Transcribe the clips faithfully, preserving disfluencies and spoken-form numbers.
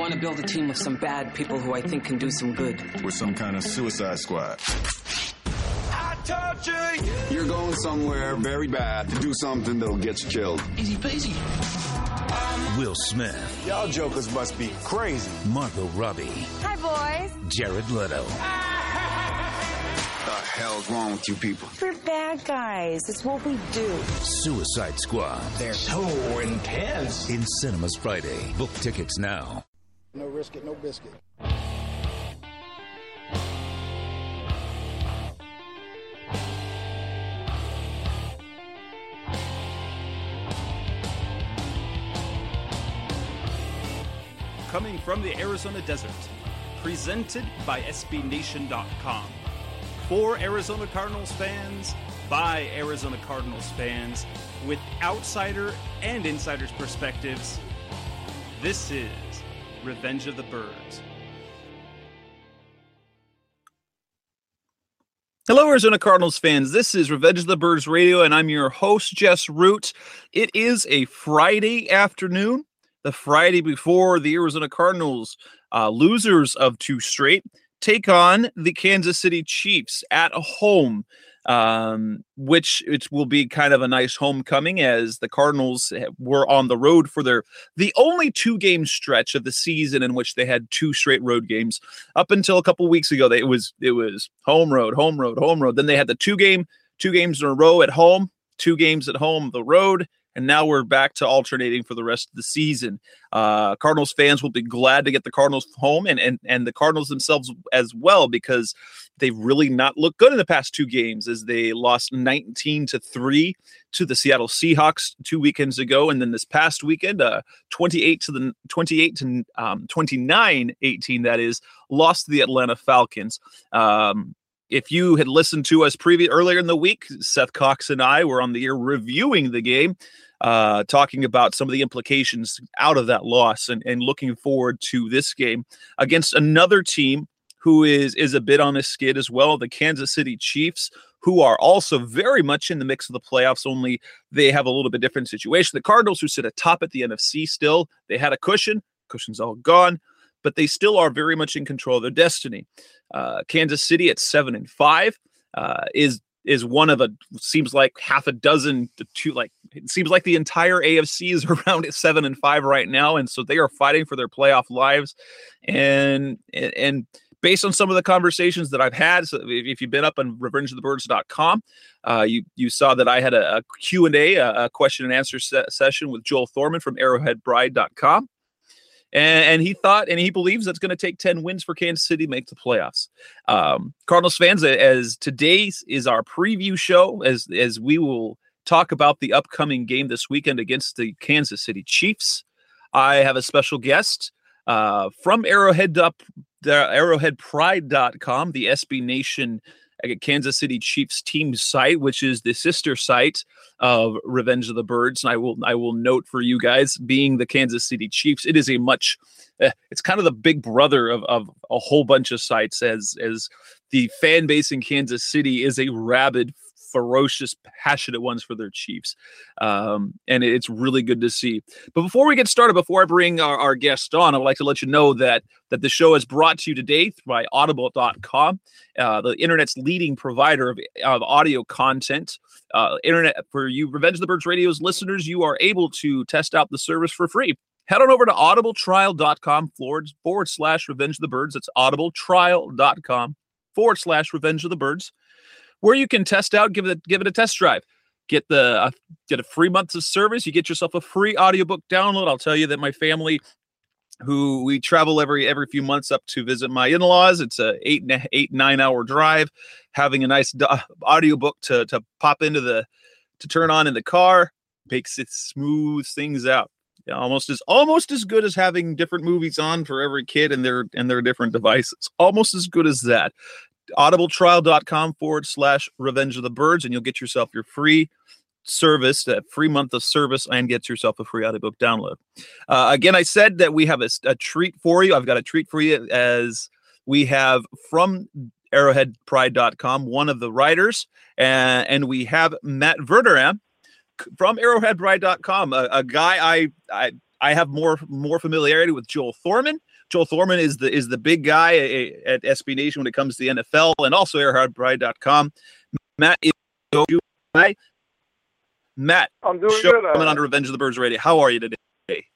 want to build a team of some bad people who I think can do some good. We're some kind of suicide squad. I told you. You're going somewhere very bad to do something that'll get you killed. Easy peasy. Will Smith. Y'all jokers must be crazy. Margot Robbie. Hi, boys. Jared Leto. What the hell's wrong with you people? We're bad guys. It's what we do. Suicide Squad. They're so intense. In cinemas Friday. Book tickets now. No risk it, no biscuit. Coming from the Arizona desert, presented by S B Nation dot com. For Arizona Cardinals fans, by Arizona Cardinals fans, with outsider and insider's perspectives, this is Revenge of the Birds. Hello, Arizona Cardinals fans. This is Revenge of the Birds Radio, and I'm your host, Jess Root. It is a Friday afternoon, the Friday before the Arizona Cardinals, uh, losers of two straight, take on the Kansas City Chiefs at home, um, which it will be kind of a nice homecoming as the Cardinals were on the road for their the only two-game stretch of the season in which they had two straight road games. Up until a couple weeks ago, they, it was it was home road, home road, home road. Then they had the two game two games in a row at home, two games at home, the road. And now we're back to alternating for the rest of the season. Uh, Cardinals fans will be glad to get the Cardinals home and, and, and the Cardinals themselves as well, because they've really not looked good in the past two games as they lost nineteen to three to the Seattle Seahawks two weekends ago. And then this past weekend, uh, twenty-eight to the twenty-eight to um, twenty-nine eighteen, that is, lost to the Atlanta Falcons. Um, If you had listened to us previous earlier in the week, Seth Cox and I were on the air reviewing the game, uh, talking about some of the implications out of that loss and, and looking forward to this game against another team who is, is a bit on a skid as well, the Kansas City Chiefs, who are also very much in the mix of the playoffs, only they have a little bit different situation. The Cardinals, who sit atop at the N F C still, they had a cushion. Cushion's all gone, but they still are very much in control of their destiny. Uh, Kansas City at seven and five uh, is is one of a seems like half a dozen to two. Like it seems like the entire A F C is around at seven and five right now, and so they are fighting for their playoff lives. And and, and based on some of the conversations that I've had, so if, if you've been up on revenge of the birds dot com, uh, you you saw that I had a, a Q and A, a, a question and answer se- session with Joel Thorman from arrowhead bride dot com. And, and he thought, and he believes that's going to take ten wins for Kansas City to make the playoffs. Um, Cardinals fans, as today is our preview show, as as we will talk about the upcoming game this weekend against the Kansas City Chiefs. I have a special guest uh, from Arrowhead, uh, arrowhead pride dot com, the S B Nation Kansas City Chiefs team site, which is the sister site of Revenge of the Birds. And I will I will note for you guys, being the Kansas City Chiefs, it is a much uh, it's kind of the big brother of, of a whole bunch of sites, as as the fan base in Kansas City is a rabid, ferocious, passionate ones for their Chiefs. Um, and it's really good to see. But before we get started, before I bring our, our guest on, I would like to let you know that that the show is brought to you today by audible dot com, uh, the internet's leading provider of, of audio content. Uh, internet for you Revenge of the Birds Radio's listeners, you are able to test out the service for free. Head on over to audible trial dot com forward, forward slash Revenge of the Birds. It's audible trial dot com forward slash Revenge of the Birds, where you can test out, give it, give it a test drive. Get the uh, get a free month of service. You get yourself a free audiobook download. I'll tell you that my family, who we travel every every few months up to visit my in-laws, it's a eight eight nine hour drive. Having a nice do- audiobook to to pop into the to turn on in the car makes it smooth things out. Yeah, almost as almost as good as having different movies on for every kid and their and their different devices. Almost as good as that. audible trial dot com forward slash Revenge of the Birds, and you'll get yourself your free service, that free month of service, and get yourself a free audiobook download. Uh, again, I said that we have a, a treat for you. I've got a treat for you, as we have from arrowhead pride dot com, one of the writers, and, and we have Matt Verderame from arrowhead pride dot com, a, a guy I, I I have more more familiarity with Joel Thorman, Joel Thorman is the is the big guy at S B Nation when it comes to the N F L, and also air hard bride dot com. Matt is Hi. Matt, I'm doing show good. Uh, coming on to Revenge of the Birds Radio. How are you today?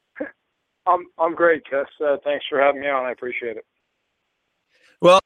I'm I'm great, Jess. Uh, thanks for having me on. I appreciate it. Well,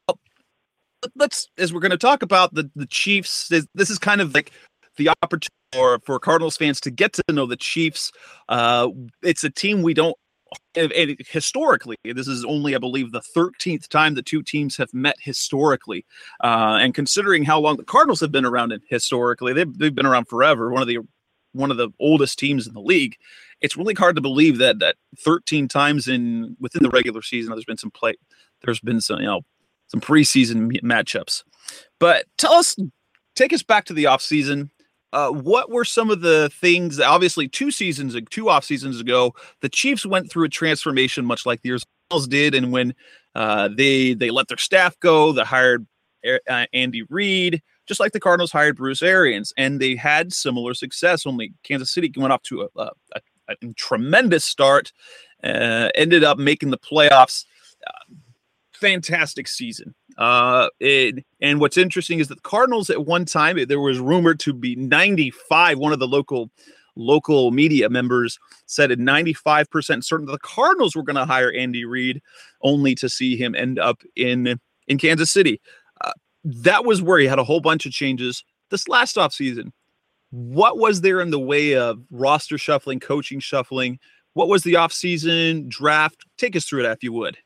let's as we're going to talk about the the Chiefs. This is kind of like the opportunity for, for Cardinals fans to get to know the Chiefs. Uh, it's a team we don't. And historically, this is only, I believe, the thirteenth time the two teams have met historically. Uh, and considering how long the Cardinals have been around historically, they've, they've been around forever. One of the one of the oldest teams in the league. It's really hard to believe that that thirteen times in within the regular season, there's been some play. There's been some, you know, some preseason matchups. But tell us, take us back to the offseason. Uh, what were some of the things? Obviously, two seasons, two off seasons ago, the Chiefs went through a transformation, much like the Cardinals did. And when uh, they they let their staff go, they hired uh, Andy Reid, just like the Cardinals hired Bruce Arians, and they had similar success. Only Kansas City went off to a, a, a, a tremendous start, uh, ended up making the playoffs. Uh, fantastic season. Uh, it, and what's interesting is that the Cardinals at one time, there was rumored to be ninety-five. One of the local local media members said at ninety-five percent certain that the Cardinals were going to hire Andy Reid, only to see him end up in, in Kansas City. Uh, that was where he had a whole bunch of changes. This last offseason, what was there in the way of roster shuffling, coaching shuffling? What was the offseason draft? Take us through that, if you would.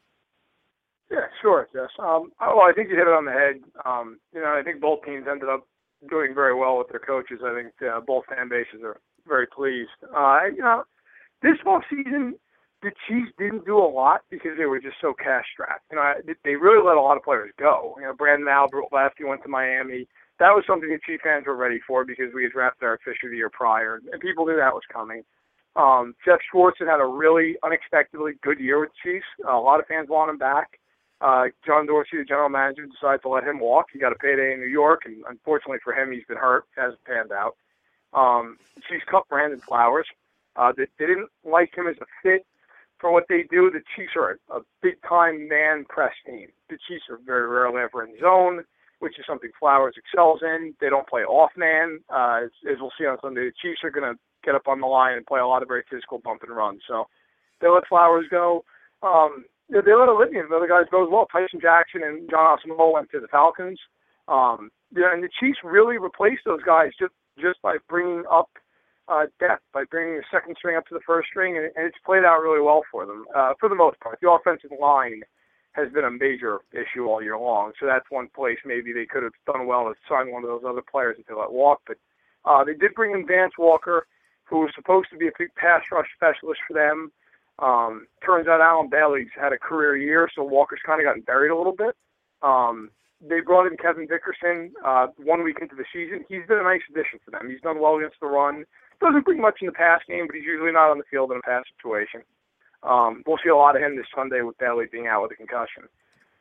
Yeah, sure, Jess. Um, well, I think you hit it on the head. Um, you know, I think both teams ended up doing very well with their coaches. I think uh, both fan bases are very pleased. Uh, you know, this fall season, the Chiefs didn't do a lot because they were just so cash-strapped. You know, they really let a lot of players go. You know, Brandon Albert left. He went to Miami. That was something the Chiefs fans were ready for because we had drafted Eric Fisher the year prior, and people knew that was coming. Um, Jeff Schwartz had had a really unexpectedly good year with the Chiefs. Uh, a lot of fans want him back. Uh, John Dorsey, the general manager, decided to let him walk. He got a payday in New York, and unfortunately for him, he's been hurt, hasn't panned out. Um, Chiefs cut Brandon Flowers. Uh, they, they didn't like him as a fit for what they do. The Chiefs are a, a big-time man press team. The Chiefs are very rarely ever in zone, which is something Flowers excels in. They don't play off-man. Uh, as, as we'll see on Sunday, the Chiefs are going to get up on the line and play a lot of very physical bump and run. So they let Flowers go. Um, They let Olivia, the other guys go as well. Tyson Jackson and John Osimoa went to the Falcons. Um, yeah, and the Chiefs really replaced those guys just, just by bringing up uh, depth, by bringing the second string up to the first string, and, and it's played out really well for them uh, for the most part. The offensive line has been a major issue all year long, so that's one place maybe they could have done well to sign one of those other players that they let walk. But uh, they did bring in Vance Walker, who was supposed to be a big pass rush specialist for them. Um, turns out Alan Bailey's had a career year, so Walker's kind of gotten buried a little bit. Um, they brought in Kevin Dickerson uh, one week into the season. He's been a nice addition for them. He's done well against the run. Doesn't bring much in the pass game, but he's usually not on the field in a pass situation. Um, we'll see a lot of him this Sunday with Bailey being out with a concussion.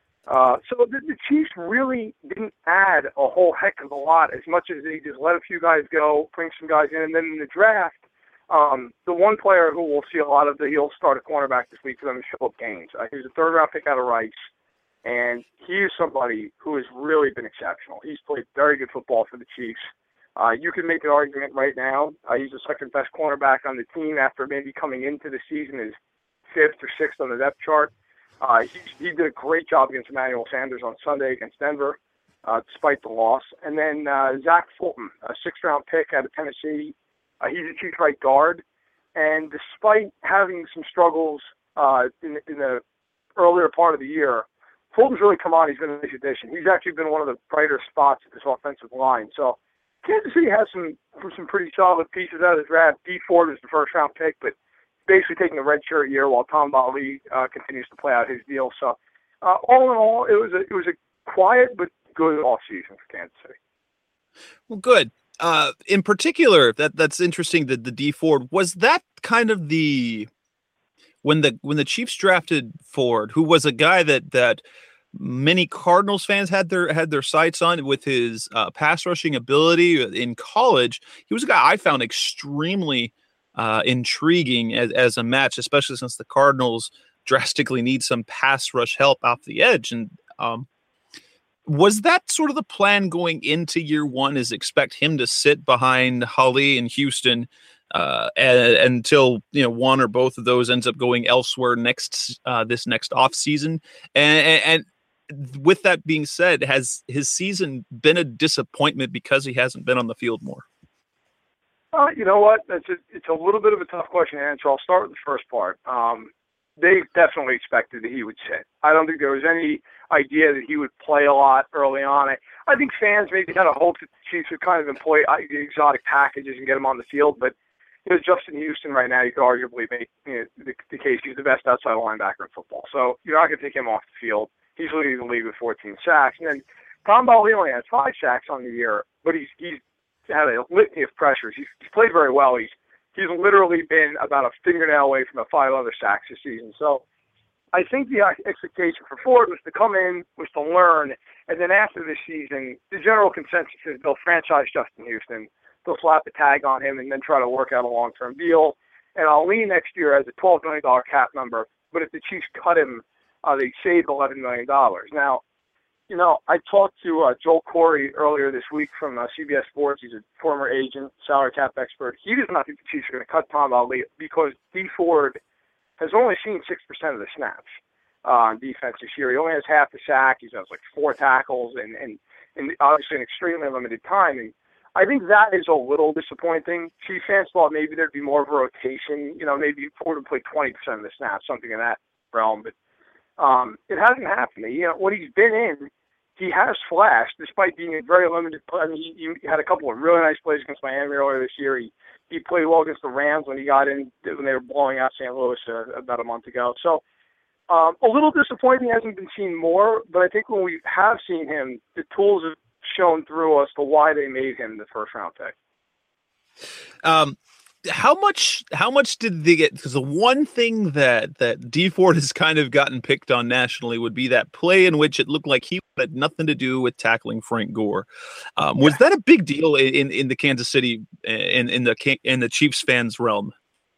Uh, so the, the Chiefs really didn't add a whole heck of a lot, as much as they just let a few guys go, bring some guys in, and then in the draft, Um, the one player who will see a lot of the, he'll start a cornerback this week for them is Phillip Gaines. Uh, he was a third-round pick out of Rice, and he is somebody who has really been exceptional. He's played very good football for the Chiefs. Uh, you can make an argument right now. Uh, he's the second-best cornerback on the team after maybe coming into the season as fifth or sixth on the depth chart. Uh, he, he did a great job against Emmanuel Sanders on Sunday against Denver, uh, despite the loss. And then uh, Zach Fulton, a sixth-round pick out of Tennessee. Uh, he's a Chiefs right guard, and despite having some struggles uh, in, in the earlier part of the year, Fulton's really come on. He's been a nice addition. He's actually been one of the brighter spots at this offensive line. So Kansas City has some some pretty solid pieces out of the draft. D Ford was the first round pick, but basically taking a redshirt year while Tom Bali uh, continues to play out his deal. So uh, all in all, it was a it was a quiet but good off season for Kansas City. Well, good. Uh, in particular, that that's interesting. That the D Ford was that kind of the when the when the Chiefs drafted Ford, who was a guy that that many Cardinals fans had their had their sights on with his uh, pass rushing ability in college. He was a guy I found extremely uh, intriguing as as a match, especially since the Cardinals drastically need some pass rush help off the edge. And um, was that sort of the plan going into year one, is expect him to sit behind Holly and Houston uh, and, until, you know, one or both of those ends up going elsewhere next uh, this next off season? And, and with that being said, has his season been a disappointment because he hasn't been on the field more? Uh, you know what? It's a, it's a little bit of a tough question to answer. I'll start with the first part. Um, they definitely expected that he would sit. I don't think there was any idea that he would play a lot early on. I, I think fans maybe kind of hoped that the Chiefs would kind of employ exotic packages and get him on the field, but you know, Justin Houston right now, you could arguably make you know, the, the case he's the best outside linebacker in football. So you're not going to take him off the field. He's leading the league with fourteen sacks. And then Tom Bowley only has five sacks on the year, but he's he's had a litany of pressures. He's, he's played very well. He's he's literally been about a fingernail away from the five other sacks this season. So I think the expectation for Ford was to come in, was to learn, and then after this season, the general consensus is they'll franchise Justin Houston. They'll slap a tag on him and then try to work out a long-term deal. And Ali next year has a twelve million dollars cap number, but if the Chiefs cut him, uh, they saved eleven million dollars. Now, you know, I talked to uh, Joel Corey earlier this week from uh, C B S Sports. He's a former agent, salary cap expert. He does not think the Chiefs are going to cut Tom Ali because Dee Ford has only seen six percent of the snaps uh, on defense this year. He only has half the sack. He has like four tackles and, and, and obviously an extremely limited time. And I think that is a little disappointing. Chief fans thought maybe there'd be more of a rotation. You know, maybe Ford would play twenty percent of the snaps, something in that realm. But um, it hasn't happened. You know, when he's been in, he has flashed, despite being a very limited play. I mean, he, he had a couple of really nice plays against Miami earlier this year. He he played well against the Rams when he got in, when they were blowing out Saint Louis uh, about a month ago. So um, a little disappointing, hasn't been seen more, but I think when we have seen him, the tools have shown through us to why they made him the first round pick. Um, how much, how much did they get? Because the one thing that, that Dee Ford has kind of gotten picked on nationally would be that play in which it looked like he had nothing to do with tackling Frank Gore. Um, was that a big deal in, in the Kansas City, in, in the, in the Chiefs fans realm?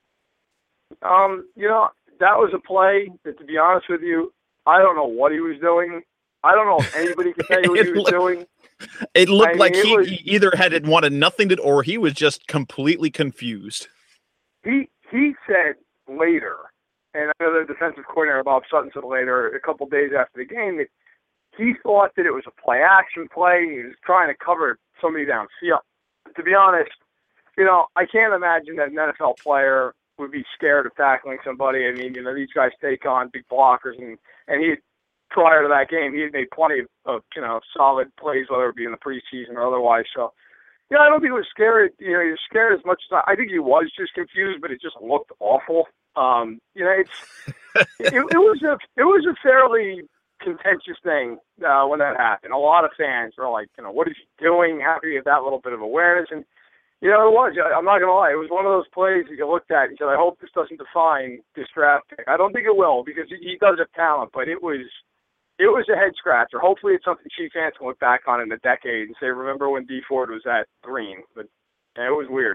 Um, you know, that was a play that, to be honest with you, I don't know what he was doing. I don't know if anybody could tell you what he was looked, doing. It looked I mean, like it he, was, he either had wanted nothing to, or he was just completely confused. He he said later, and I know the defensive coordinator Bob Sutton said later, a couple days after the game, that he thought that it was a play action play. He was trying to cover somebody downfield. To be honest, you know, I can't imagine that an N F L player would be scared of tackling somebody. I mean, you know, these guys take on big blockers, and and he. Prior to that game, he had made plenty of, of, you know, solid plays, whether it be in the preseason or otherwise. So, you know, I don't think he was scared. You know, he was scared as much as I, I think he was just confused, but it just looked awful. Um, you know, it's it, it was a it was a fairly contentious thing uh, when that happened. A lot of fans were like, you know, what is he doing? How do you have that little bit of awareness? And you know, it was. I'm not gonna lie. It was one of those plays that you looked at and said, I hope this doesn't define this draft pick. I don't think it will, because he, he does have talent, but it was. It was a head scratcher. Hopefully it's something Chief fans can look back on in a decade and say, remember when Dee Ford was at Green? But yeah, it was weird.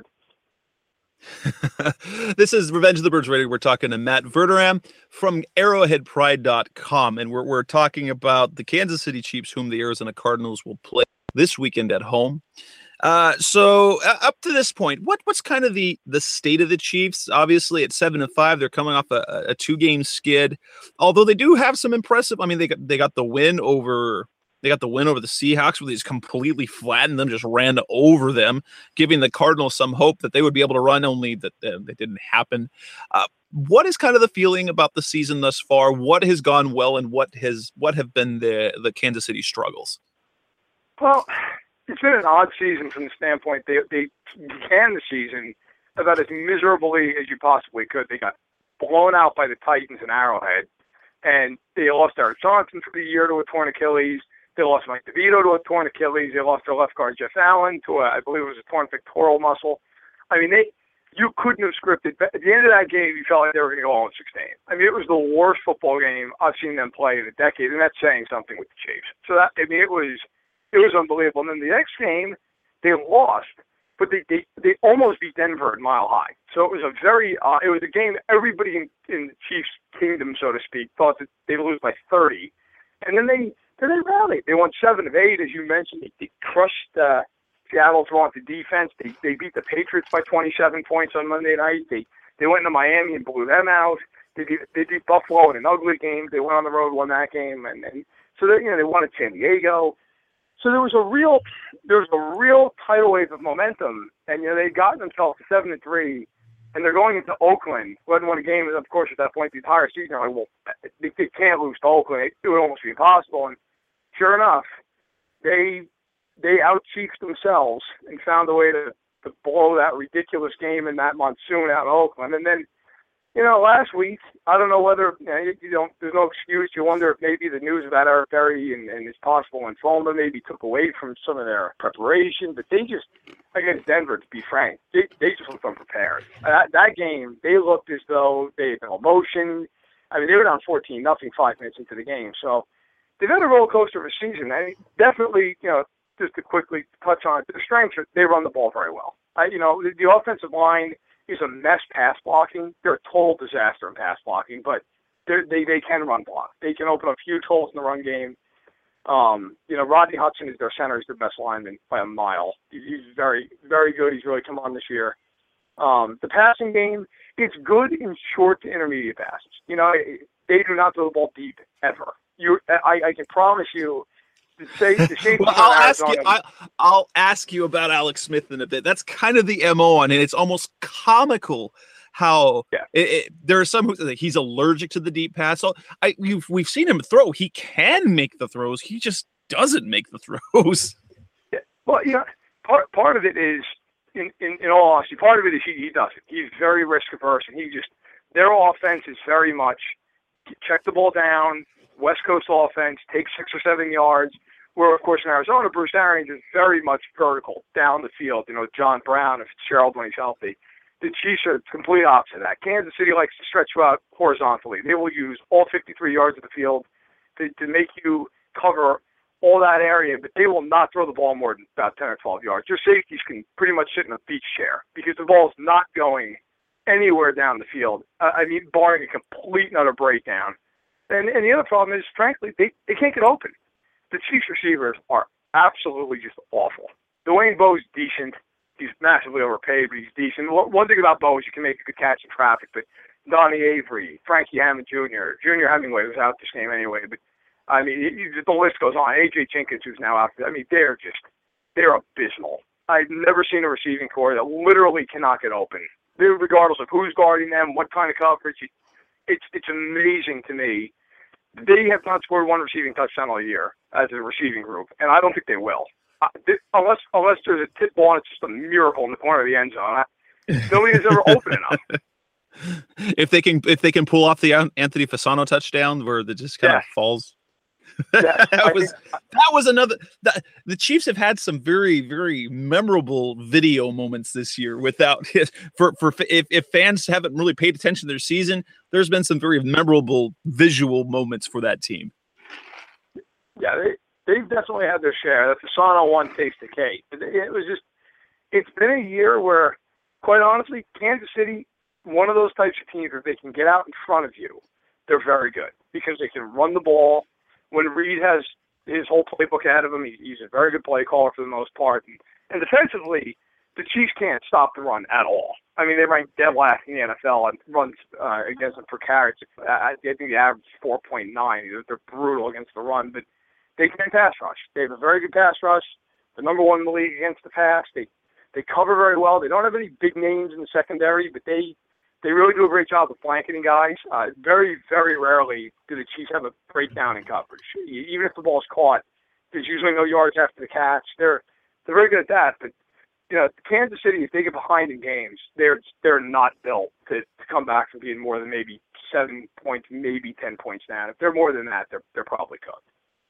This is Revenge of the Birds Radio. We're talking to Matt Verderame from arrowhead pride dot com, and we're, we're talking about the Kansas City Chiefs, whom the Arizona Cardinals will play this weekend at home. Uh, so uh, up to this point, what what's kind of the the state of the Chiefs? Obviously, at seven and five, they're coming off a, a two game skid. Although they do have some impressive. I mean, they got they got the win over they got the win over the Seahawks, where they just completely flattened them, just ran over them, giving the Cardinals some hope that they would be able to run. Only that uh, that didn't happen. Uh, what is kind of the feeling about the season thus far? What has gone well, and what has what have been the the Kansas City struggles? Well, it's been an odd season from the standpoint they they began the season about as miserably as you possibly could. They got blown out by the Titans in Arrowhead, and they lost Eric Johnson for the year to a torn Achilles. They lost Mike DeVito to a torn Achilles. They lost their left guard Jeff Allen to a, I believe it was a torn pectoral muscle. I mean, they you couldn't have scripted. At the end of that game, you felt like they were going to go on sixteen. I mean, it was the worst football game I've seen them play in a decade, and that's saying something with the Chiefs. So that I mean, it was. It was unbelievable. And then the next game, they lost. but they, they, they almost beat Denver at Mile High. So it was a very, uh, it was a game everybody in, in the Chiefs' kingdom, so to speak, thought that they'd lose by thirty. And then they, then they rallied. They won seven of eight, as you mentioned. They, they crushed uh, Seattle's vaunted defense. They, they beat the Patriots by twenty-seven points on Monday night. They, they went into Miami and blew them out. They beat, they beat Buffalo in an ugly game. They went on the road, won that game, and, and so they, you know, they won at San Diego. So there was a real, there was a real tidal wave of momentum, and you know they'd gotten themselves to seven and three, and they're going into Oakland, who hadn't won a game, of course, at that point the entire season. They're like, well, they, they can't lose to Oakland. It would almost be impossible. And sure enough, they they out-chiefed themselves and found a way to, to blow that ridiculous game in that monsoon out in Oakland, and then. You know, last week, I don't know whether, you, know, you, you don't, there's no excuse. You wonder if maybe the news about Eric Berry and, and his possible lymphoma maybe took away from some of their preparation. But they just, against Denver, to be frank, they, they just looked unprepared. That, that game, they looked as though they had no emotion. I mean, they were down fourteen nothing five minutes into the game. So they've had a roller coaster of a season. I mean, definitely, you know, just to quickly touch on it, their strengths, they run the ball very well. I, you know, the, the offensive line is a mess pass blocking. They're a total disaster in pass blocking, but they they can run block. They can open up huge holes in the run game. Um, you know, Rodney Hudson is their center. He's their best lineman by a mile. He's very, very good. He's really come on this year. Um, the passing game, it's good in short to intermediate passes. You know, they do not throw the ball deep ever. You, I, I can promise you, The same, the same well, I'll ask you. I, I'll ask you about Alex Smith in a bit. That's kind of the M O on it. It's almost comical how yeah. it, it, there are some who say he's allergic to the deep pass. So I, you've, we've seen him throw. He can make the throws. He just doesn't make the throws. Yeah. Well, you know, part part of it is, in, in, in all honesty, part of it is he, he doesn't. He's very risk averse, and he just their offense is very much check the ball down. West Coast offense, take six or seven yards, where, of course, in Arizona, Bruce Arians is very much vertical, down the field. You know, John Brown, if Fitzgerald when he's healthy. The Chiefs are the complete opposite of that. Kansas City likes to stretch you out horizontally. They will use all fifty-three yards of the field to, to make you cover all that area, but they will not throw the ball more than about ten or twelve yards. Your safeties can pretty much sit in a beach chair because the ball is not going anywhere down the field. Uh, I mean, barring a complete and utter breakdown. And, and the other problem is, frankly, they, they can't get open. The Chiefs receivers are absolutely just awful. Dwayne Bowe's decent. He's massively overpaid, but he's decent. One thing about Bowe is you can make a good catch in traffic, but Donnie Avery, Frankie Hammond Junior, Junior Hemingway was out this game anyway, but I mean, it, it, the list goes on. A J Jenkins, who's now out there, I mean, they're just, they're abysmal. I've never seen a receiving corps that literally cannot get open, regardless of who's guarding them, what kind of coverage. It's it's amazing to me. They have not scored one receiving touchdown all year as a receiving group, and I don't think they will. Uh, th- unless unless there's a tip ball and it's just a miracle in the corner of the end zone. I, nobody is ever open enough. If they can if they can pull off the Anthony Fasano touchdown where it just kind yeah. of falls. Yeah, that was think, that was another that, the Chiefs have had some very very memorable video moments this year without for for if, if fans haven't really paid attention to their season, there's been some very memorable visual moments for that team. Yeah, they they've definitely had their share. The Fasano one takes the cake. It was just it's been a year where, quite honestly, Kansas City, one of those types of teams where they can get out in front of you, they're very good because they can run the ball. When Reed has his whole playbook ahead of him, he, he's a very good play caller for the most part. And, and defensively, the Chiefs can't stop the run at all. I mean, they rank dead last in the N F L on runs uh, against them per carry. I, I think the average is four point nine. They're, they're brutal against the run, but they can pass rush. They have a very good pass rush. They're number one in the league against the pass. They they cover very well. They don't have any big names in the secondary, but they They really do a great job of blanketing guys. Uh, very, very rarely do the Chiefs have a breakdown in coverage. Even if the ball's caught, there's usually no yards after the catch. They're they're very good at that. But you know, Kansas City, if they get behind in games, they're they're not built to, to come back from being more than maybe seven points, maybe ten points down. If they're more than that, they're they're probably cooked.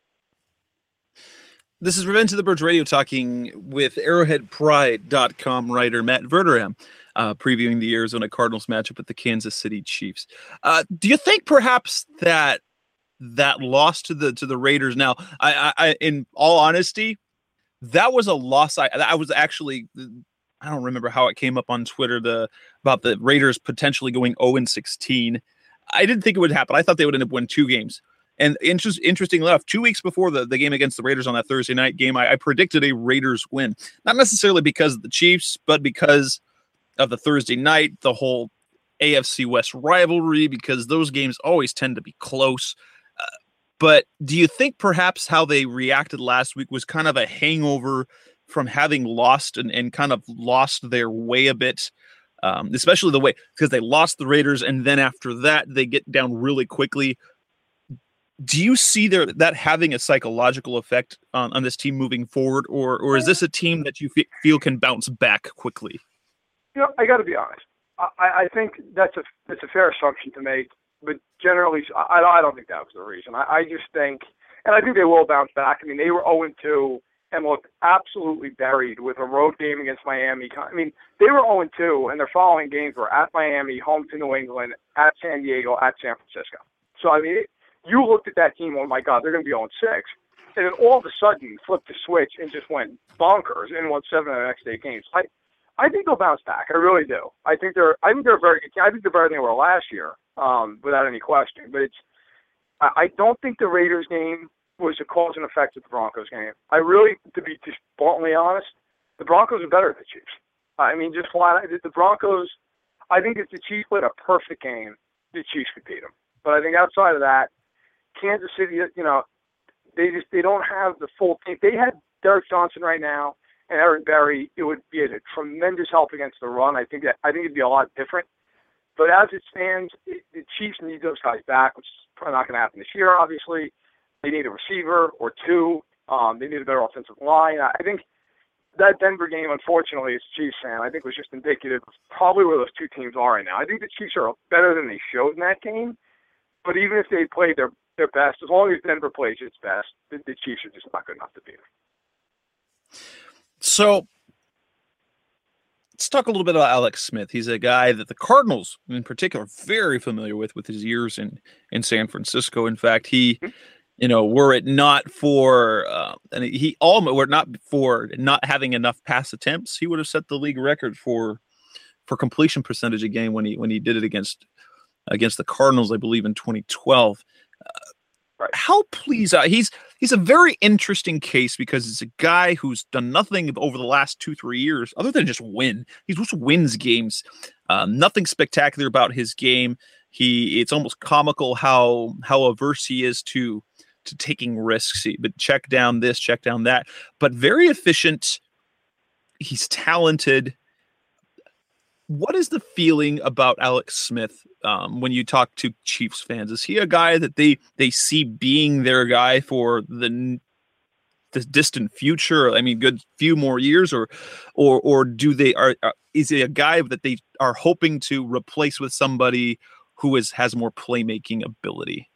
This is Revenge of the Birds Radio talking with Arrowhead Pride dot com writer Matt Verderame, uh, previewing the Arizona Cardinals matchup with the Kansas City Chiefs. Uh, do you think perhaps that that loss to the to the Raiders? Now, I, I, in all honesty, that was a loss. I, I was actually, I don't remember how it came up on Twitter, the about the Raiders potentially going oh and sixteen. I didn't think it would happen. I thought they would end up winning two games. And interest, interesting enough, two weeks before the, the game against the Raiders on that Thursday night game, I, I predicted a Raiders win. Not necessarily because of the Chiefs, but because of the Thursday night, the whole A F C West rivalry, because those games always tend to be close. Uh, but do you think perhaps how they reacted last week was kind of a hangover from having lost and, and kind of lost their way a bit? Um, especially the way, because they lost the Raiders, and then after that, they get down really quickly. Do you see there that having a psychological effect on, on this team moving forward, or or is this a team that you f- feel can bounce back quickly? You know, I got to be honest. I, I think that's a that's a fair assumption to make, but generally, I, I don't think that was the reason. I, I just think, and I think they will bounce back. I mean, they were oh and two and looked absolutely buried with a road game against Miami. I mean, they were oh and two, and their following games were at Miami, home to New England, at San Diego, at San Francisco. So I mean. It, You looked at that team, oh my God, they're going to be oh and six. And then all of a sudden flipped the switch and just went bonkers and won seven of the next eight games. I, I think they'll bounce back. I really do. I think they're I think they're a very good team. I think they're better than they were last year, um, without any question. But it's I, I don't think the Raiders game was a cause and effect of the Broncos game. I really, to be just bluntly honest, the Broncos are better than the Chiefs. I mean, just flat out, the Broncos, I think if the Chiefs played a perfect game, the Chiefs could beat them. But I think outside of that, Kansas City, you know, they just they don't have the full team. If they had Derek Johnson right now and Eric Berry, it would be a tremendous help against the run. I think that I think it'd be a lot different. But as it stands, it, the Chiefs need those guys back, which is probably not going to happen this year. Obviously, they need a receiver or two. Um, they need a better offensive line. I think that Denver game, unfortunately, as a Chiefs fan, I think was just indicative of probably where those two teams are right now. I think the Chiefs are better than they showed in that game. But even if they played their their best, as long as Denver plays its best, the, the Chiefs are just not good enough to beat them. So let's talk a little bit about Alex Smith. He's a guy that the Cardinals, in particular, are very familiar with, with his years in, in San Francisco. In fact, he, mm-hmm. you know, were it not for, uh, and he almost were not for not having enough pass attempts, he would have set the league record for for completion percentage a game when he when he did it against against the Cardinals, I believe, in twenty twelve. Uh, right. How pleased uh, he's he's a very interesting case because it's a guy who's done nothing over the last two three years other than just win. He just wins games. Um, nothing spectacular about his game. He it's almost comical how how averse he is to to taking risks. He, but check down this, check down that. But very efficient. He's talented. What is the feeling about Alex Smith um, when you talk to Chiefs fans? Is he a guy that they they see being their guy for the the distant future? I mean, good few more years, or or or do they are? are is he a guy that they are hoping to replace with somebody who is has more playmaking ability?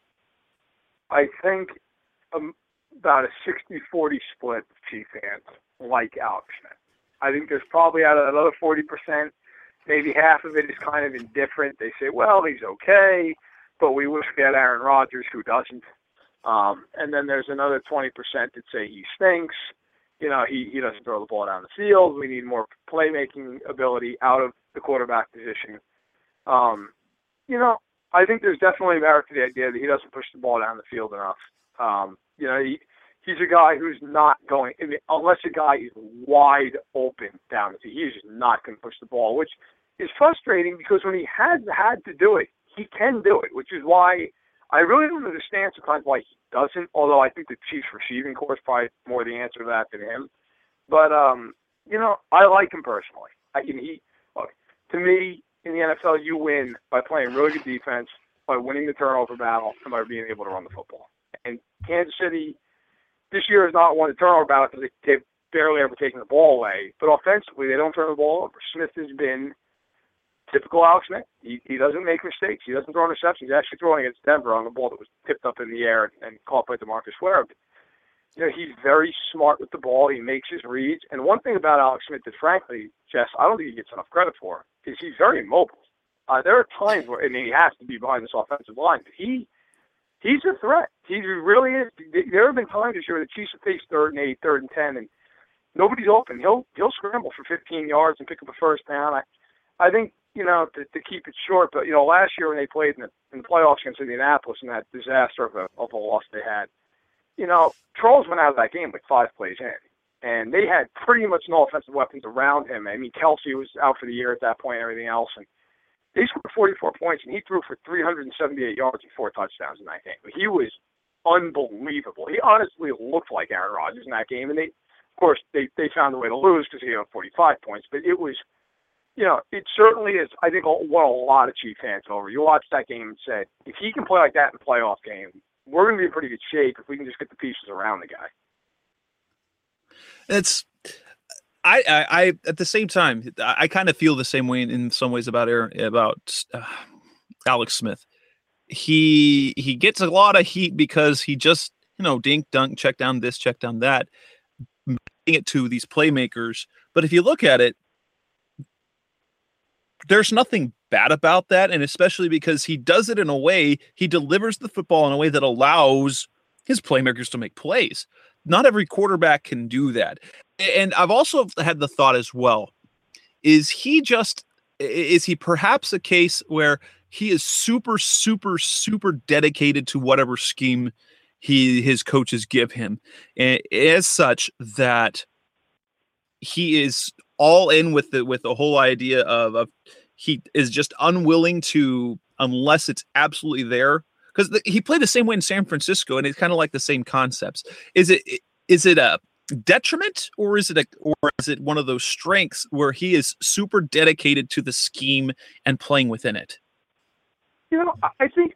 I think um, about a sixty forty split of Chiefs fans like Alex Smith. I think there's probably out of another forty percent. Maybe half of it is kind of indifferent. They say, well, he's okay, but we wish we had Aaron Rodgers, who doesn't. Um, and then there's another twenty percent that say he stinks. You know, he, he doesn't throw the ball down the field. We need more playmaking ability out of the quarterback position. Um, you know, I think there's definitely merit to the idea that he doesn't push the ball down the field enough. Um, you know, he, he's a guy who's not going, I mean, unless a guy is wide open down the field, he's just not going to push the ball, which is frustrating because when he has had to do it, he can do it, which is why I really don't understand sometimes why he doesn't, although I think the Chiefs receiving corps is probably more the answer to that than him. But, um, you know, I like him personally. I can, he, look, to me, in the N F L, you win by playing really good defense, by winning the turnover battle, and by being able to run the football. And Kansas City this year has not won the turnover battle because they've barely ever taken the ball away. But offensively, they don't turn the ball over. Smith has been typical Alex Smith. He, he doesn't make mistakes. He doesn't throw interceptions. He's actually throwing against Denver on the ball that was tipped up in the air and, and caught by DeMarcus Ware. You know, he's very smart with the ball. He makes his reads. And one thing about Alex Smith that, frankly, Jess, I don't think he gets enough credit for is he's very mobile. Uh, there are times where, and he has to be behind this offensive line, but he he's a threat. He really is. There have been times this year where the Chiefs have faced third and eight, third and ten, and nobody's open. He'll he'll scramble for fifteen yards and pick up a first down. I, I think, you know, to, to keep it short, but, you know, last year when they played in the, in the playoffs against Indianapolis in that disaster of a, of a loss they had, you know, Charles went out of that game with five plays in. And they had pretty much no offensive weapons around him. I mean, Kelsey was out for the year at that point and everything else. And they scored forty-four points, and he threw for three hundred seventy-eight yards and four touchdowns in that game. He was unbelievable. He honestly looked like Aaron Rodgers in that game. And, they, of course, they, they found a way to lose because he had forty-five points. But it was, you know, it certainly is, I think, what a lot of Chief fans over. You watch that game and said, if he can play like that in a playoff game, we're going to be in pretty good shape if we can just get the pieces around the guy. It's, I, I, I, at the same time, I, I kind of feel the same way in, in some ways about Aaron, about uh, Alex Smith. He, he gets a lot of heat because he just, you know, dink, dunk, check down this, check down that, bringing it to these playmakers. But if you look at it, there's nothing bad about that. And especially because he does it in a way, he delivers the football in a way that allows his playmakers to make plays. Not every quarterback can do that. And I've also had the thought as well, is he just, is he perhaps a case where he is super, super, super dedicated to whatever scheme he, his coaches give him, and as such that he is all in with the, with the whole idea of, of he is just unwilling to, unless it's absolutely there. Because he played the same way in San Francisco, and it's kind of like the same concepts. Is it is it a detriment, or is it a or is it one of those strengths where he is super dedicated to the scheme and playing within it? You know, I think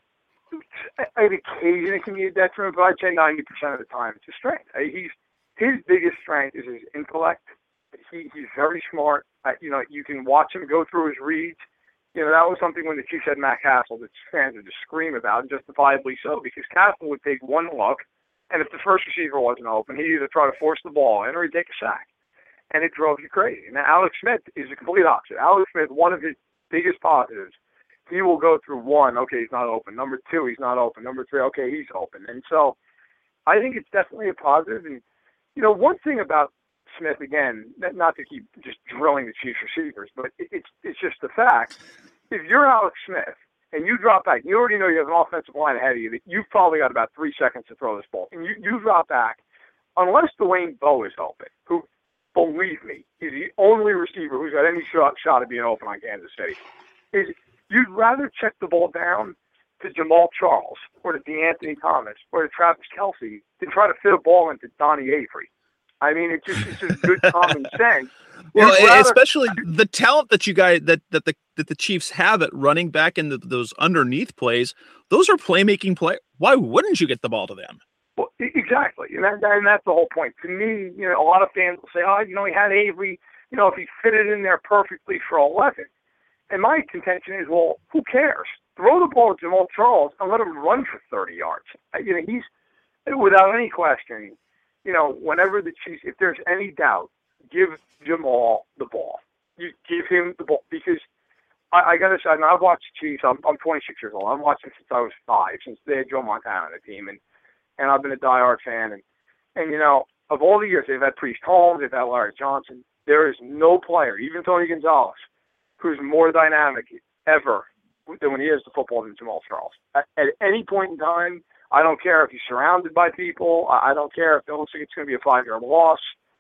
at occasion it can be a detriment, but I'd say ninety percent of the time it's a strength. He's his biggest strength is his intellect. He, he's very smart. You know, you can watch him go through his reads. You know, that was something when the Chiefs had Matt Castle that fans would just scream about, and justifiably so, because Castle would take one look, and if the first receiver wasn't open, he'd either try to force the ball in or he'd take a sack. And it drove you crazy. Now, Alex Smith is the complete opposite. Alex Smith, one of his biggest positives, he will go through one, okay, he's not open. Number two, he's not open. Number three, okay, he's open. And so I think it's definitely a positive. And, you know, one thing about Smith, again, not to keep just drilling the Chiefs receivers, but it's it's just the fact. If you're Alex Smith and you drop back, you already know you have an offensive line ahead of you that you've probably got about three seconds to throw this ball, and you, you drop back, unless Dwayne Bowe is open, who, believe me, is the only receiver who's got any shot, shot of being open on Kansas City, is you'd rather check the ball down to Jamal Charles or to DeAnthony Thomas or to Travis Kelce than try to fit a ball into Donnie Avery. I mean, it's just, it's just good common sense. Well, rather, especially the talent that you guys that that the that the Chiefs have at running back and the, those underneath plays, those are playmaking play. Why wouldn't you get the ball to them? Well, exactly, and, that, and that's the whole point. To me, you know, a lot of fans will say, "Oh, you know, he had Avery. You know, if he fitted in there perfectly for eleven." And my contention is, well, who cares? Throw the ball to Jamal Charles and let him run for thirty yards. You know, he's without any question. You know, whenever the Chiefs, if there's any doubt, give Jamal the ball. You give him the ball because I, I got to say, I've watched the Chiefs. I'm, I'm twenty-six years old. I've watched them since I was five, since they had Joe Montana on the team, and and I've been a diehard fan. And and you know, of all the years they've had Priest Holmes, they've had Larry Johnson. There is no player, even Tony Gonzalez, who's more dynamic ever than when he has the football than Jamal Charles. At, at any point in time. I don't care if he's surrounded by people. I don't care if it looks like it's going to be a five-yard loss.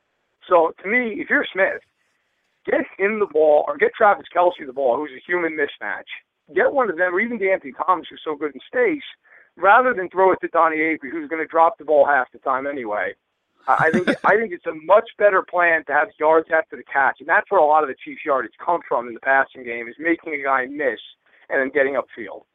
So, to me, if you're Smith, get him the ball or get Travis Kelce the ball, who's a human mismatch. Get one of them, or even D'Anthony Thomas, who's so good in space, rather than throw it to Donnie Avery, who's going to drop the ball half the time anyway. I think I think it's a much better plan to have yards after the catch, and that's where a lot of the Chiefs' yardage comes from in the passing game, is making a guy miss and then getting upfield.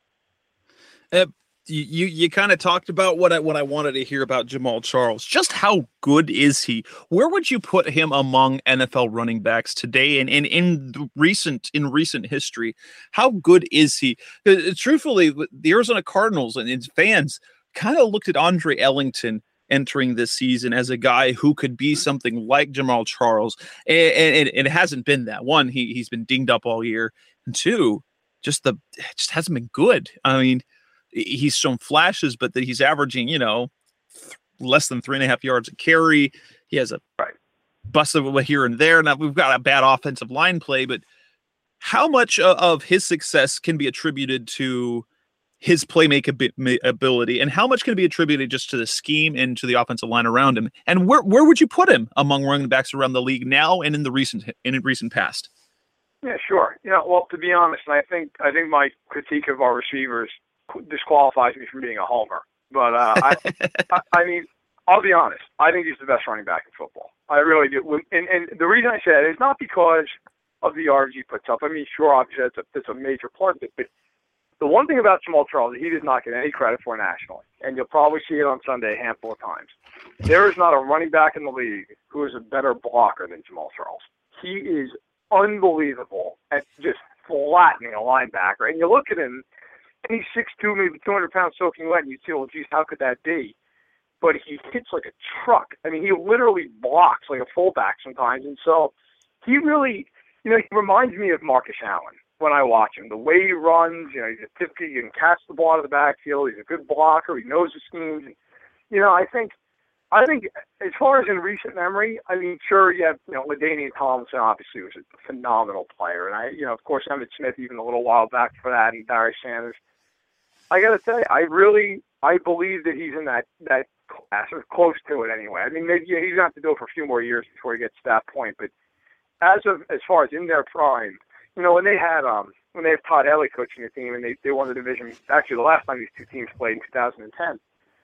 Uh, You you kind of talked about what I what I wanted to hear about Jamal Charles. Just how good is he? Where would you put him among N F L running backs today and, and in recent in recent history? How good is he? Truthfully, the Arizona Cardinals and its fans kind of looked at Andre Ellington entering this season as a guy who could be something like Jamal Charles, and, and, and it hasn't been that. One, he he's been dinged up all year, and two, just the just hasn't been good. I mean. He's shown flashes, but that he's averaging, you know, th- less than three and a half yards a carry. He has a right. busted here and there. Now we've got a bad offensive line play, but how much of his success can be attributed to his playmaking ability, and how much can be attributed just to the scheme and to the offensive line around him? And where where would you put him among running backs around the league now and in the recent in recent past? Yeah, sure. You know, well, to be honest, and I think I think my critique of our receivers disqualifies me from being a homer. But uh, I, I, I mean, I'll be honest. I think he's the best running back in football. I really do. And and the reason I say that is not because of the yards he puts up. I mean, sure, obviously that's a, that's a major part of it, but the one thing about Jamaal Charles that he does not get any credit for nationally, and you'll probably see it on Sunday a handful of times, there is not a running back in the league who is a better blocker than Jamaal Charles. He is unbelievable at just flattening a linebacker. And you look at him, and he's six two, maybe two hundred pounds soaking wet, and you feel, well, geez, how could that be? But he hits like a truck. I mean, he literally blocks like a fullback sometimes. And so he really, you know, he reminds me of Marcus Allen when I watch him. The way he runs, you know, he's a tipsy, he can catch the ball out of the backfield. He's a good blocker. He knows the schemes. And, you know, I think, I think as far as in recent memory, I mean, sure, you have, you know, LaDainian Tomlinson obviously was a phenomenal player. And I, you know, of course, Emmitt Smith even a little while back for that, and Barry Sanders. I got to tell you, I really, I believe that he's in that, that class, or close to it anyway. I mean, maybe he's going to have to do it for a few more years before he gets to that point. But as of, as far as in their prime, you know, when they had um when they had Todd Haley coaching the team and they, they won the division, actually the last time these two teams played in two thousand ten,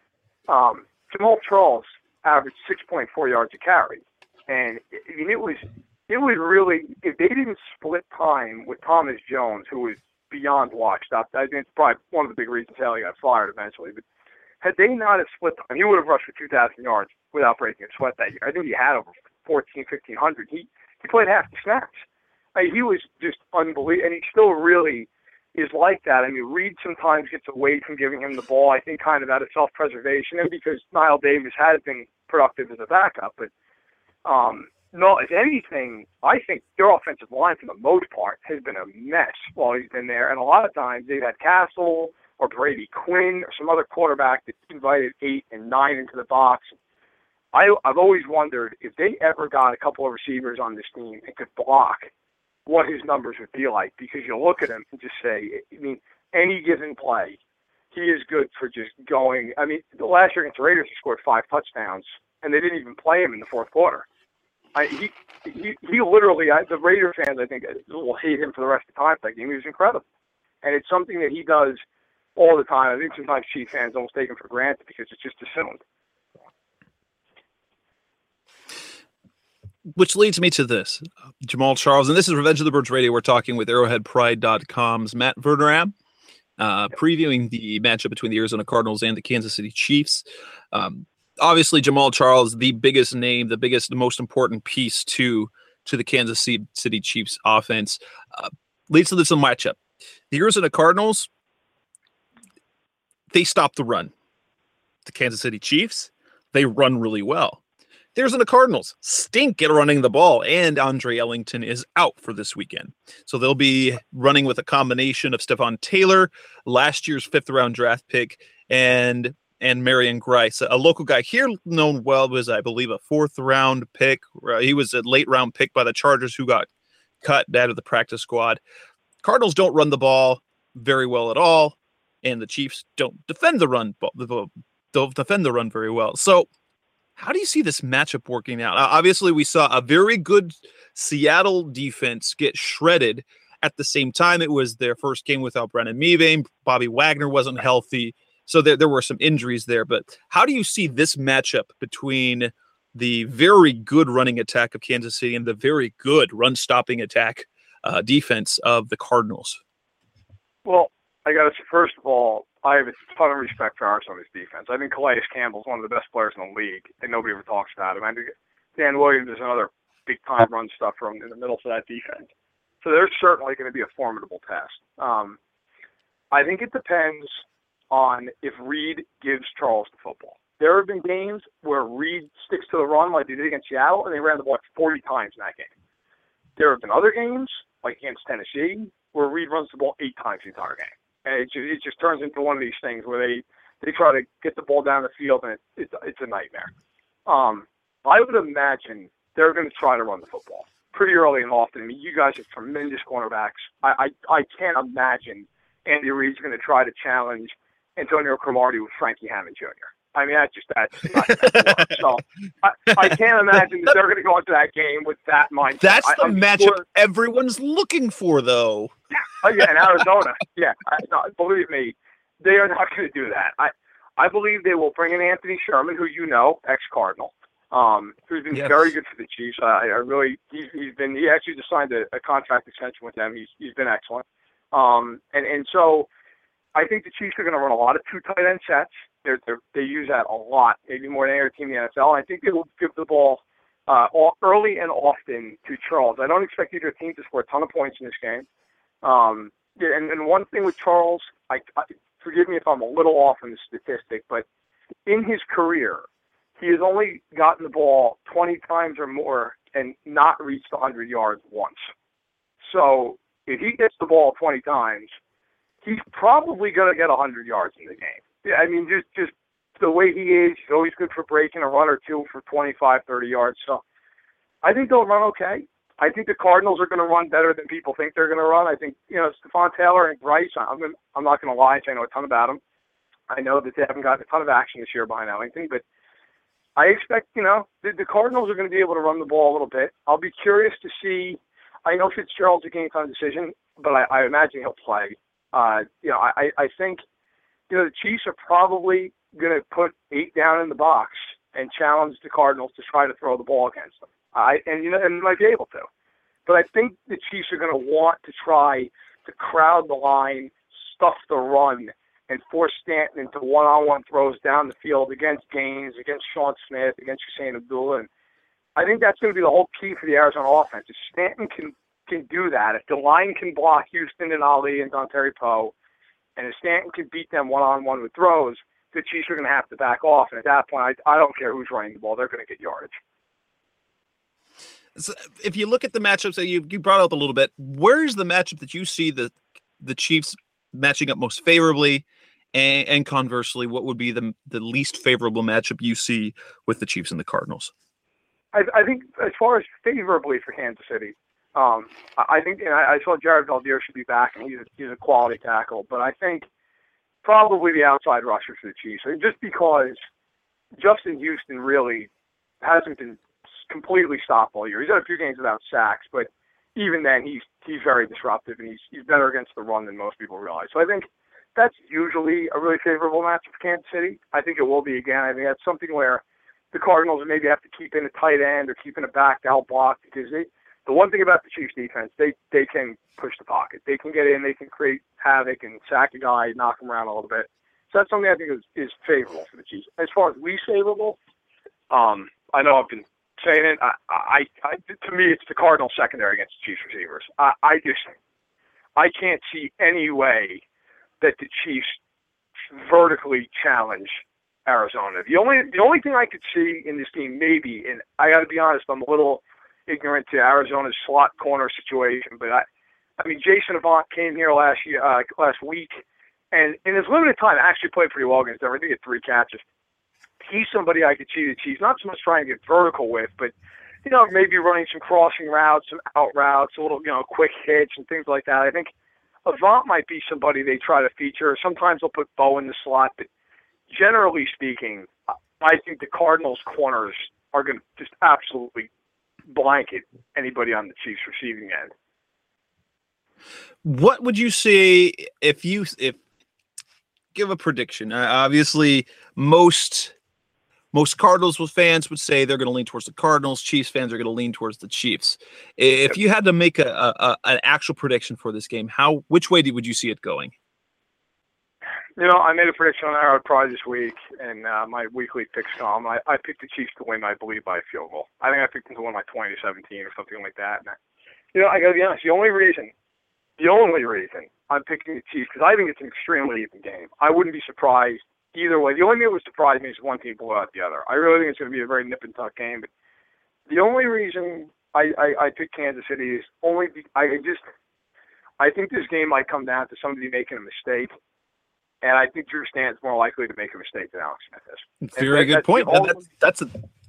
um, Jamaal Charles averaged six point four yards a carry, and I mean it was it was really, if they didn't split time with Thomas Jones, who was beyond washed up, I think it's probably one of the big reasons Haley got fired eventually. But had they not have split time, he would have rushed for two thousand yards without breaking a sweat that year. I think he had over fourteen, fifteen hundred. He he played half the snaps. I mean, he was just unbelievable, and he still really is like that. I mean, Reed sometimes gets away from giving him the ball, I think kind of out of self-preservation, and because Niall Davis has been productive as a backup. But, um, no, if anything, I think their offensive line, for the most part, has been a mess while he's been there. And a lot of times they've had Castle or Brady Quinn or some other quarterback that invited eight and nine into the box. I, I've always wondered if they ever got a couple of receivers on this team and could block, what his numbers would be like, because you look at him and just say, I mean, any given play, he is good for just going. I mean, the last year against the Raiders, he scored five touchdowns, and they didn't even play him in the fourth quarter. I, he, he, he literally, I, the Raider fans, I think, will hate him for the rest of the time. That game, he was incredible. And it's something that he does all the time. I think sometimes Chief fans almost take him for granted because it's just assumed. Which leads me to this, Jamaal Charles, and this is Revenge of the Birds Radio. We're talking with Arrowhead Pride dot com's Matt Verderam, uh, previewing the matchup between the Arizona Cardinals and the Kansas City Chiefs. Um, obviously, Jamaal Charles, the biggest name, the biggest, the most important piece to to the Kansas City Chiefs offense. Uh, leads to this matchup. The Arizona Cardinals, they stop the run. The Kansas City Chiefs, they run really well. The Arizona Cardinals stink at running the ball, and Andre Ellington is out for this weekend. So they'll be running with a combination of Stephon Taylor, last year's fifth-round draft pick, and and Marion Grice, a local guy here known well was, I believe, a fourth-round pick. He was a late-round pick by the Chargers who got cut out of the practice squad. Cardinals don't run the ball very well at all, and the Chiefs don't defend the run, don't defend the run very well. So how do you see this matchup working out? Uh, obviously, we saw a very good Seattle defense get shredded. At the same time, it was their first game without Brennan Mebane. Bobby Wagner wasn't healthy. So there, there were some injuries there. But how do you see this matchup between the very good running attack of Kansas City and the very good run-stopping attack uh, defense of the Cardinals? Well, I got to say, first of all, I have a ton of respect for Arizona's defense. I think Calais Campbell is one of the best players in the league, and nobody ever talks about him. I think Dan Williams is another big-time run stuffer in the middle of that defense. So they're certainly going to be a formidable test. Um, I think it depends on if Reed gives Charles the football. There have been games where Reed sticks to the run like they did against Seattle, and they ran the ball forty times in that game. There have been other games, like against Tennessee, where Reed runs the ball eight times the entire game. And it just, it just turns into one of these things where they, they try to get the ball down the field, and it, it's, it's a nightmare. Um, I would imagine they're going to try to run the football pretty early and often. I mean, you guys have tremendous cornerbacks. I, I, I can't imagine Andy Reid's going to try to challenge Antonio Cromartie with Frankie Hammond Junior I mean, that's just that's not going to work. So I, I can't imagine that they're going to go into that game with that mindset. That's the I, matchup sure, everyone's looking for, though. Oh, yeah, in Arizona. Yeah, I, no, believe me, they are not going to do that. I, I believe they will bring in Anthony Sherman, who you know, ex-Cardinal, um, who's been yes. very good for the Chiefs. I, I really, he's, he's been. He actually just signed a, a contract extension with them. He's he's been excellent. Um, and and so I think the Chiefs are going to run a lot of two tight end sets. They're, they're, they use that a lot, maybe more than any other team in the N F L. I think they will give the ball uh, early and often to Charles. I don't expect either team to score a ton of points in this game. Um, and, and one thing with Charles, I, I, forgive me if I'm a little off in the statistic, but in his career, he has only gotten the ball twenty times or more and not reached one hundred yards once. So if he gets the ball twenty times, he's probably going to get one hundred yards in the game. Yeah, I mean, just just the way he is, he's always good for breaking a run or two for twenty-five, thirty yards. So I think they'll run okay. I think the Cardinals are going to run better than people think they're going to run. I think, you know, Stephon Taylor and Bryce, I'm, gonna, I'm not going to lie, I know a ton about them. I know that they haven't gotten a ton of action this year behind Ellington, but I expect, you know, the, the Cardinals are going to be able to run the ball a little bit. I'll be curious to see. I know Fitzgerald's a game-time decision, but I, I imagine he'll play. Uh, you know, I, I think, you know, the Chiefs are probably going to put eight down in the box and challenge the Cardinals to try to throw the ball against them. I and you know, and they might be able to. But I think the Chiefs are going to want to try to crowd the line, stuff the run, and force Stanton into one-on-one throws down the field against Gaines, against Sean Smith, against Hussein Abdullah. And I think that's going to be the whole key for the Arizona offense. If Stanton can, can do that, if the line can block Houston and Ali and Dontari Poe, and if Stanton can beat them one-on-one with throws, the Chiefs are going to have to back off. And at that point, I, I don't care who's running the ball. They're going to get yardage. So if you look at the matchups that you you brought up a little bit, where's the matchup that you see the the Chiefs matching up most favorably, and, and conversely, what would be the the least favorable matchup you see with the Chiefs and the Cardinals? I, I think as far as favorably for Kansas City, um, I think and I, I saw Jared Valdir should be back, and he's a, he's a quality tackle, but I think probably the outside rusher for the Chiefs, I mean, just because Justin Houston really hasn't been completely stopped all year. He's had a few games without sacks, but even then, he's he's very disruptive, and he's he's better against the run than most people realize. So I think that's usually a really favorable matchup for Kansas City. I think it will be again. I think that's something where the Cardinals maybe have to keep in a tight end or keep in a back to help block, because they, the one thing about the Chiefs defense, they they can push the pocket. They can get in, they can create havoc and sack a guy, knock him around a little bit. So that's something I think is, is favorable for the Chiefs. As far as least favorable, um, I know I've been saying it, I, I, I, to me, it's the Cardinals secondary against the Chiefs receivers. I, I just, I can't see any way that the Chiefs vertically challenge Arizona. The only, the only thing I could see in this game, maybe, and I got to be honest, I'm a little ignorant to Arizona's slot corner situation, but I, I mean, Jason Avant came here last year, uh, last week, and in his limited time, actually played pretty well against them. I think he had three catches. He's somebody I could see the Chiefs not so much trying to get vertical with, but, you know, maybe running some crossing routes, some out routes, a little, you know, quick hits and things like that. I think Avant might be somebody they try to feature. Sometimes they'll put Bo in the slot, but generally speaking, I think the Cardinals' corners are going to just absolutely blanket anybody on the Chiefs' receiving end. What would you say if you if give a prediction? Uh, obviously, most. Most Cardinals fans would say they're going to lean towards the Cardinals. Chiefs fans are going to lean towards the Chiefs. If you had to make a, a an actual prediction for this game, how which way would you see it going? You know, I made a prediction on Arrowhead Pride this week, and uh, my weekly picks column. I, I picked the Chiefs to win, I believe, by a field goal. I think I picked them to win by twenty to seventeen or something like that. And I, you know, I got to be honest. The only reason, the only reason I'm picking the Chiefs, because I think it's an extremely even game. I wouldn't be surprised either way. The only thing that would surprise me is one team blow out the other. I really think it's going to be a very nip and tuck game. But the only reason I, I, I picked Kansas City is only be, I just I think this game might come down to somebody making a mistake, and I think Drew Stanton's more likely to make a mistake than Alex Smith is. Very good point. Only, that's that's a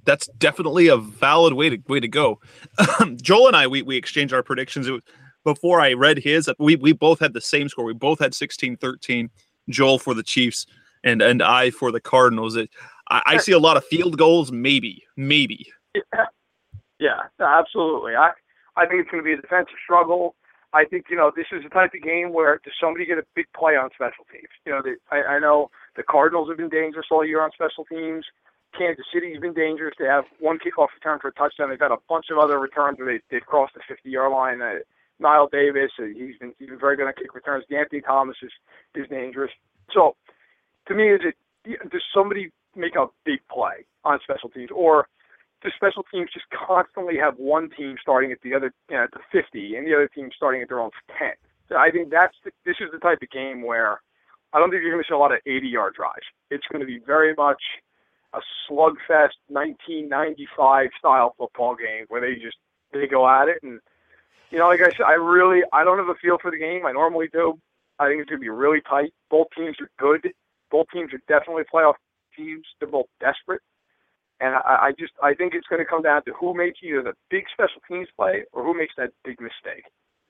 that's definitely a valid way to way to go. Joel and I, we we exchanged our predictions. It was, before I read his, we we both had the same score. We both had sixteen thirteen. Joel for the Chiefs and and I for the Cardinals. It, I, I see a lot of field goals, maybe, maybe. Yeah, yeah, absolutely. I I think it's going to be a defensive struggle. I think, you know, this is the type of game where does somebody get a big play on special teams? You know, they, I, I know the Cardinals have been dangerous all year on special teams. Kansas City's been dangerous. They have one kickoff return for a touchdown. They've had a bunch of other returns where they, they've crossed the fifty-yard line. Uh, Niall Davis, uh, he's been he's been very good at kick returns. D'Anthony Thomas is, is dangerous. So, to me, is it does somebody make a big play on special teams, or does special teams just constantly have one team starting at the other, you know, at the fifty, and the other team starting at their own ten? So I think that's the, this is the type of game where I don't think you're going to see a lot of eighty-yard drives. It's going to be very much a slugfest nineteen ninety-five style football game where they just they go at it. And you know, like I said, I really I don't have a feel for the game. I normally do. I think it's going to be really tight. Both teams are good. Both teams are definitely playoff teams. They're both desperate. And I, I just I think it's going to come down to who makes either the big special teams play or who makes that big mistake.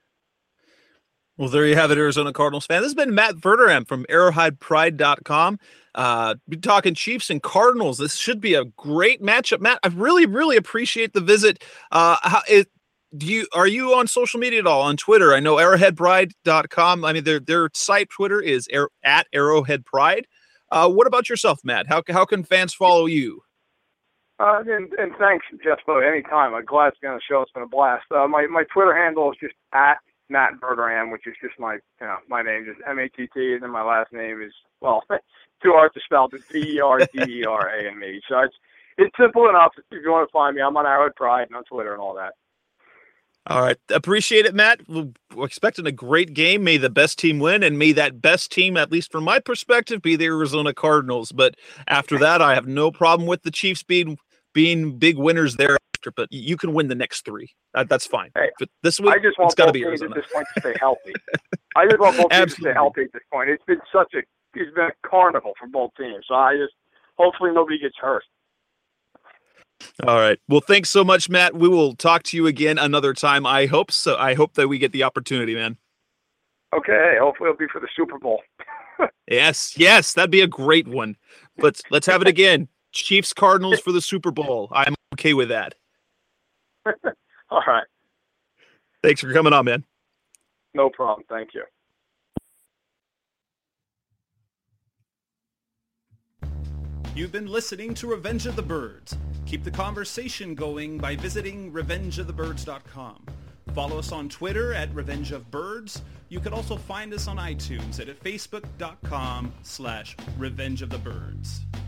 Well, there you have it, Arizona Cardinals fan. This has been Matt Verderame from arrowhead pride dot com. Uh, we're talking Chiefs and Cardinals. This should be a great matchup. Matt, I really, really appreciate the visit. Uh, how, it, do you are you on social media at all? On Twitter? I know arrowhead pride dot com. I mean, their their site Twitter is air, at Arrowhead Pride. Uh, what about yourself, Matt? How how can fans follow you? Uh, and, and thanks, Jeff. Anytime. I'm glad to be on the show. It's been a blast. Uh, my my Twitter handle is just at Matt Verderame, which is just my, you know, my name, just M A T T, and then my last name is, well, too hard to spell, but B E R D E R A M E. So it's it's simple enough. If you want to find me, I'm on Arrowhead Pride and on Twitter and all that. All right. Appreciate it, Matt. We're expecting a great game. May the best team win, and may that best team, at least from my perspective, be the Arizona Cardinals. But after that, I have no problem with the Chiefs being being big winners there. But you can win the next three. That, that's fine. Hey, but this week, I just want it's got to both be teams Arizona. at this point to stay healthy. I just want both teams to stay healthy at this point. It's been such a it's been a carnival for both teams. So I just hopefully nobody gets hurt. All right. Well, thanks so much, Matt. We will talk to you again another time. I hope so. I hope that we get the opportunity, man. Okay. Hopefully it'll be for the Super Bowl. yes. Yes. That'd be a great one. But let's have it again. Chiefs Cardinals for the Super Bowl. I'm okay with that. All right. Thanks for coming on, man. No problem. Thank you. You've been listening to Revenge of the Birds. Keep the conversation going by visiting revenge of the birds dot com. Follow us on Twitter at Revenge of Birds. You can also find us on iTunes at facebook dot com slash Revenge of the Birds.